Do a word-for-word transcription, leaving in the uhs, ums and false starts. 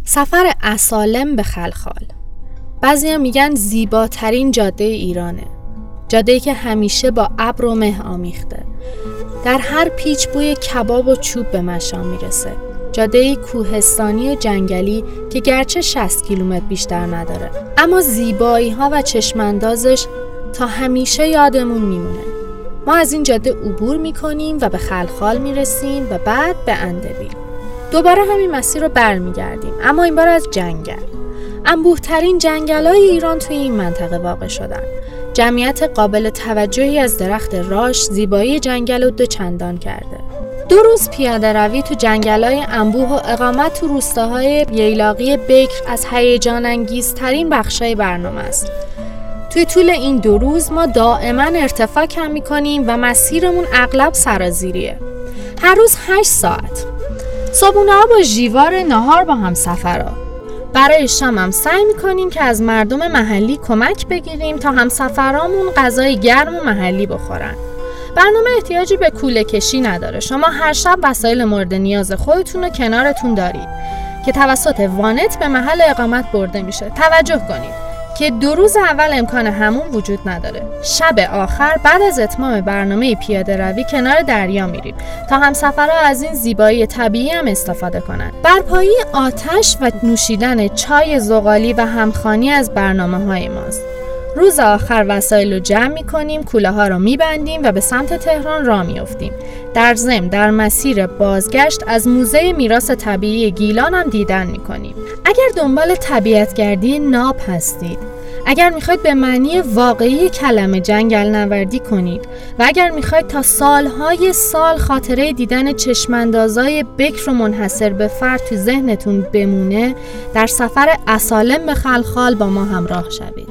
سفر اصالم به خلخال. بعضیا میگن زیباترین جاده ایرانه. جاده‌ای که همیشه با ابر و مه آمیخته. در هر پیچ بوی کباب و چوب به مشام میرسه. جاده‌ای کوهستانی و جنگلی که گرچه شصت کیلومتر بیشتر نداره، اما زیبایی‌ها و چشماندازش تا همیشه یادمون میمونه. ما از این جاده عبور میکنیم و به خلخال میرسیم و بعد به اندبیل. دوباره همین مسیر رو برمیگردیم، اما این بار از جنگل. انبوه‌ترین جنگل‌های ایران توی این منطقه واقع شدن. جمعیت قابل توجهی از درخت راش زیبایی جنگل رو دو چندان کرده. دو روز پیاده روی تو جنگل‌های انبوه و اقامت تو روستاهای ییلاقی بکر از هیجان انگیزترین بخشای برنامه است. توی طول این دو روز ما دائما ارتفاع کم می‌کنیم و مسیرمون اغلب سرازیریه. هر روز هشت ساعت. صبحونه‌ها با جیوار، نهار با همسفرها. برای شام هم سعی می‌کنیم که از مردم محلی کمک بگیریم تا همسفرامون غذای گرم و محلی بخورن. برنامه احتیاجی به کوله کشی نداره. شما هر شب وسایل مورد نیاز خودتون رو کنارتون دارید که توسط وانت به محل اقامت برده میشه. توجه کنید که دو روز اول امکان حموم وجود نداره. شب آخر بعد از اتمام برنامه پیاده روی کنار دریا میریم تا همسفرها از این زیبایی طبیعی هم استفاده کنن. برپایی آتش و نوشیدن چای زغالی و همخوانی از برنامه‌های ماست. روز آخر وسایل رو جمع می‌کنیم، کوله‌ها رو می‌بندیم و به سمت تهران راه می‌افتیم. در ضمن در مسیر بازگشت از موزه میراث طبیعی گیلان هم دیدن می‌کنیم. اگر دنبال طبیعت‌گردی ناب هستید، اگر می‌خواید به معنی واقعی کلمه جنگل نوردی کنید و اگر می‌خواید تا سال‌های سال خاطره دیدن چشماندازای بکر و منحصر به فرد تو ذهنتون بمونه، در سفر اصالم به خلخال با ما همراه شوید.